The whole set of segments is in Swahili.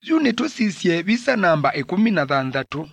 Yune tusisye visa namba 16.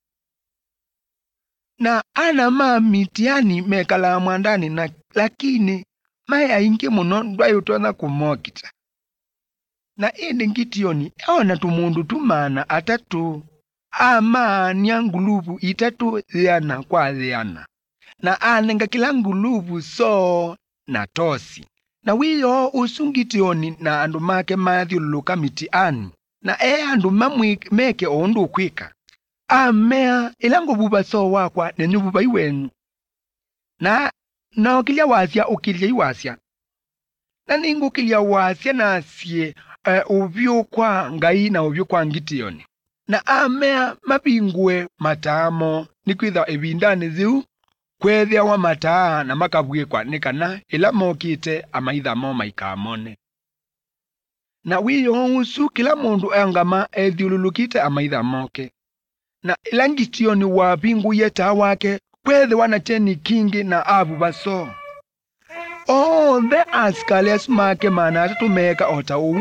Na ana mamitiani mekala mwandani na lakini maya ingi muno ndwayutona kumokita. Na indi Gideoni ona tumundu tumana atatu amaania ngulubu itatu ziana kwa ziana. Na anenga kila ngulubu so na tosi. Na wiyo usu Gideoni na andu make mathiululuka mitiani. Na andu meke ondu kwika. Amea ilango buba so wakwa na nyububa iwenu. Na okilia wasya ukilia iwasya. Na ningu kilia wasya na asye uvyo kwa Ngai na uvyo kwa Gideoni. Na amea mabingwe matamo nikwitha ebindani ziu kwethia wa mataa na makabwikwa nikana ila mokite amaitha mo maikamone. Na wiyo usu kila mundu angama ethiululukite amaitha moke. Na ila Gideoni wa bingu yeta wake kwethe wana cheni kingi na abu baso. The askali asumake mana atatumeka otau.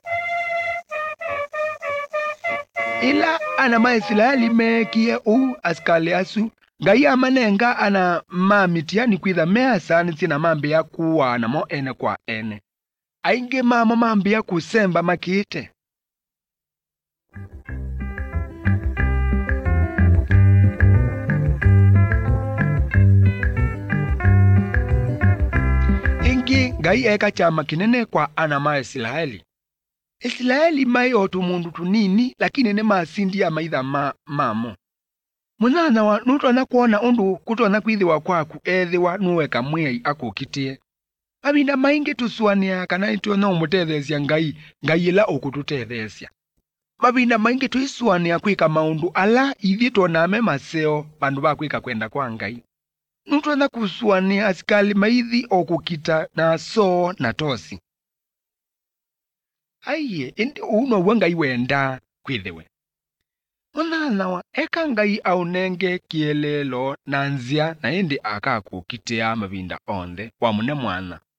Ila ana maisraeli mekie askali asu. Ngai amanenga ana mamitiani kwitha measani sina mambi ya kuwana mo ene kwa ene. Aingi mama mambi ya kusemba makite. Ingi Ngai eka chama kinene kwa ana maisraeli. Israeli mai otu mundu tunini lakini ne masindi ya maitha mamo. Munana wa nutona kuona undu kutona kwithiwa kwaku ethiwa nuweka mwei akukitie. Abinda maingi tusuania kana ituona umutethesya Ngai ila ukututethesya. Mabinda maingi tuisuania kwika maundu ala ithi tuoname maseo bandu ba kwika kwenda kwa Ngai. Nutona kusuania askali maithi okukita na so na tosi. Aiye, indi uno Ngai wenda kwithiwe. Munana wa eka Ngai aunenge kielelo na nzia na indi akakukitia mabinda onthe wa mune mwana.